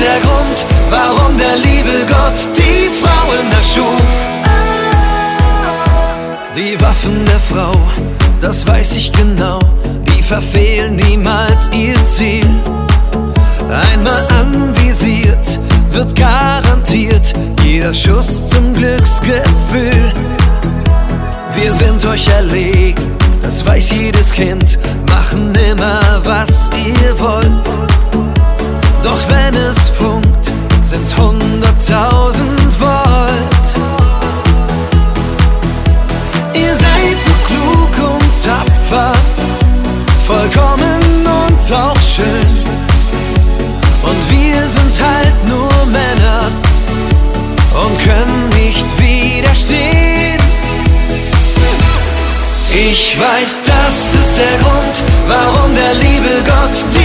der Grund, warum der liebe Gott die Frauen erschuf. Die Waffen der Frau, das weiß ich genau, die verfehlen niemals ihr Ziel. Einmal anvisiert, wird garantiert jeder Schuss zum Glücksgefühl. Wir sind euch erlegen, das weiß jedes Kind, machen immer was ihr wollt. Doch wenn es funkt, sind's 100.000 Volt. Ihr seid so klug und tapfer, vollkommen und auch schön. Und wir sind halt nur Männer und können nicht widerstehen. Ich weiß, das ist der Grund, warum der liebe Gott